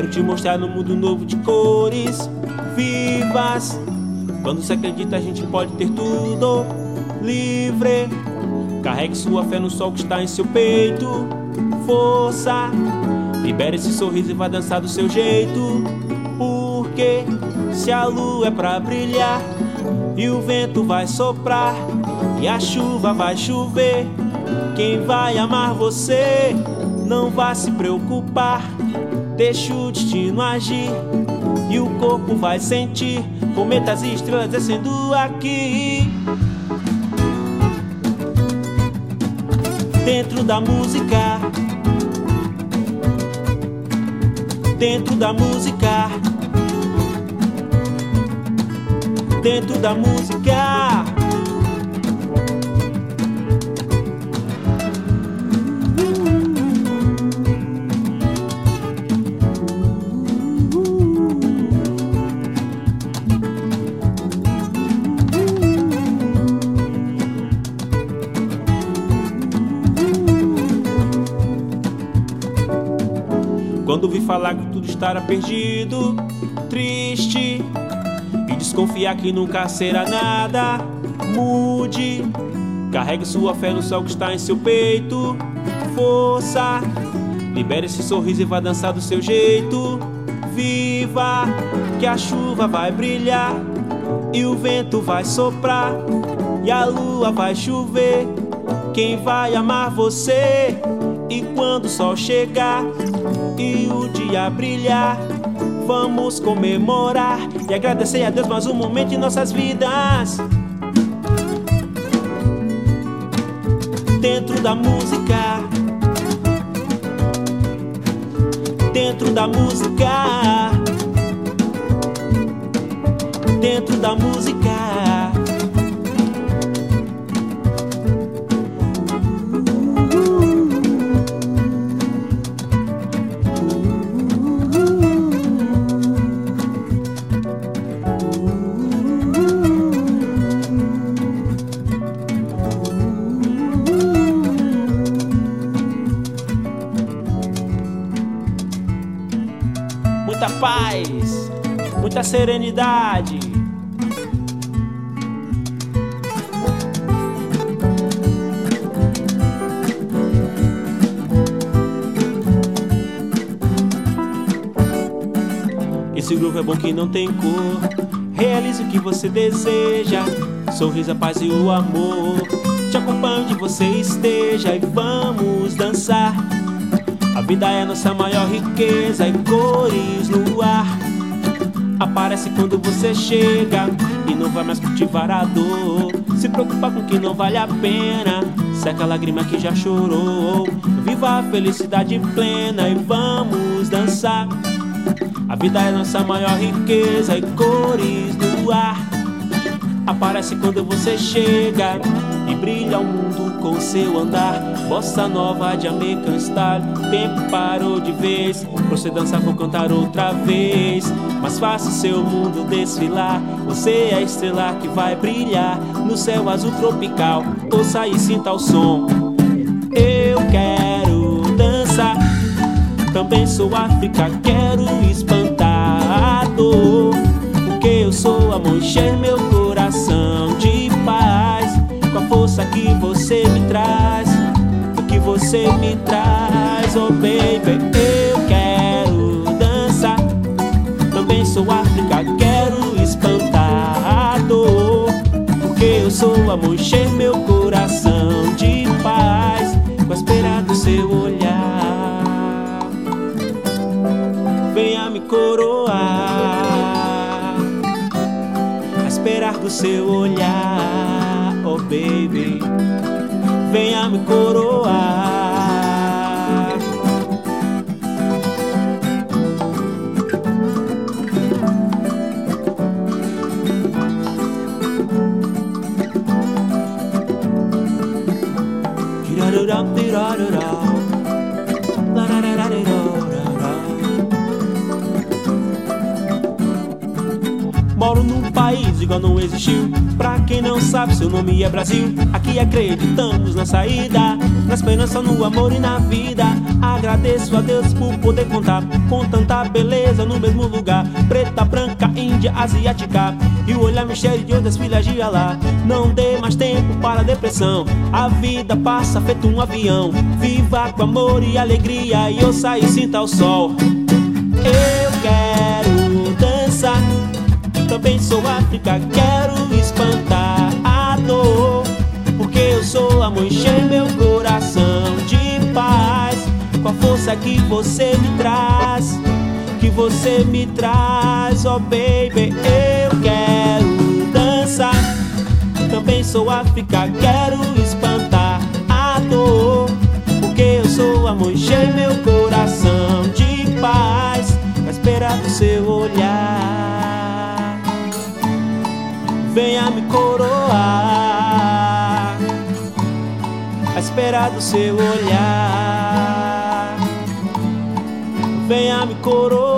te mostrar no mundo novo de cores vivas. Quando se acredita a gente pode ter tudo livre. Carregue sua fé no sol que está em seu peito. Força, libere esse sorriso e vá dançar do seu jeito. Porque se a lua é pra brilhar e o vento vai soprar e a chuva vai chover, quem vai amar você não vai se preocupar. Deixa o destino agir e o corpo vai sentir cometas e estrelas descendo aqui. Dentro da música, dentro da música, dentro da música. Quando vi falar que tudo estará perdido, triste, e desconfiar que nunca será nada, mude. Carregue sua fé no sol que está em seu peito. Força, libere esse sorriso e vá dançar do seu jeito. Viva, que a chuva vai brilhar e o vento vai soprar e a lua vai chover. Quem vai amar você? E quando o sol chegar e o dia brilhar, vamos comemorar e agradecer a Deus mais um momento em nossas vidas. Dentro da música, dentro da música, dentro da música. Muita paz, muita serenidade. Esse groove é bom que não tem cor. Realize o que você deseja. Sorriso, a paz e o amor. Te acompanho onde você esteja e vamos dançar. A vida é nossa maior riqueza e cores no ar. Aparece quando você chega e não vai mais cultivar a dor. Se preocupar com o que não vale a pena, seca a lágrima que já chorou. Viva a felicidade plena e vamos dançar. A vida é nossa maior riqueza e cores no ar. Aparece quando você chega e brilha o mundo com seu andar. Bossa nova de American Style, tempo parou de vez. Pra você dançar vou cantar outra vez. Mas faça o seu mundo desfilar. Você é a estrela que vai brilhar no céu azul tropical. Ouça e sinta o som. Eu quero dançar. Também sou África, quero espantar a dor. Porque eu sou amor, encher meu coração de paz. Com a força que você me traz, o que você me traz, oh baby. Eu quero dançar. Também sou África, quero espantar a dor. Porque eu sou amor, encher meu coração de paz. Com a espera do seu olhar, venha me coroar. A esperar do seu olhar, oh baby, venha me coroar. Moro num país anos igual não existiu. Pra quem não sabe, seu nome é Brasil. Aqui acreditamos na saída, na esperança, no amor e na vida. Agradeço a Deus por poder contar com tanta beleza no mesmo lugar. Preta, branca, índia, asiática, e o olhar mistério de outras filhas de Alá. Não dê mais tempo para a depressão, a vida passa feito um avião. Viva com amor e alegria e ouça e sinta o sol. Eu quero dançar, também sou África, quero espantar a dor, porque eu sou amor, encher meu coração de paz, com a força que você me traz, que você me traz, oh baby. Eu quero dançar, também sou África, quero espantar a dor, porque eu sou amor, encher meu coração de paz, à espera do seu olhar. Venha me coroar, à espera do seu olhar. Venha me coroar.